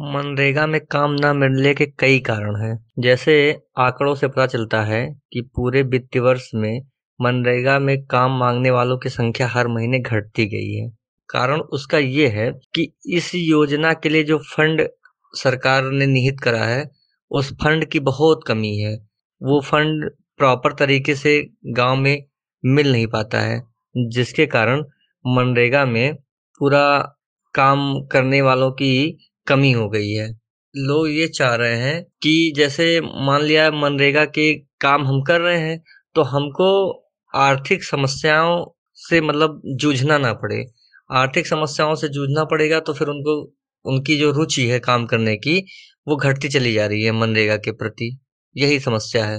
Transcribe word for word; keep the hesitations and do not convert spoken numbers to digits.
मनरेगा में काम न मिलने के कई कारण हैं। जैसे आंकड़ों से पता चलता है कि पूरे वित्तीय वर्ष में मनरेगा में काम मांगने वालों की संख्या हर महीने घटती गई है। कारण उसका ये है कि इस योजना के लिए जो फंड सरकार ने निहित करा है, उस फंड की बहुत कमी है। वो फंड प्रॉपर तरीके से गांव में मिल नहीं पाता है, जिसके कारण मनरेगा में पूरा काम करने वालों की कमी हो गई है। लोग ये चाह रहे हैं कि जैसे मान लिया मनरेगा के काम हम कर रहे हैं, तो हमको आर्थिक समस्याओं से मतलब जूझना ना पड़े। आर्थिक समस्याओं से जूझना पड़ेगा तो फिर उनको उनकी जो रुचि है काम करने की, वो घटती चली जा रही है मनरेगा के प्रति। यही समस्या है।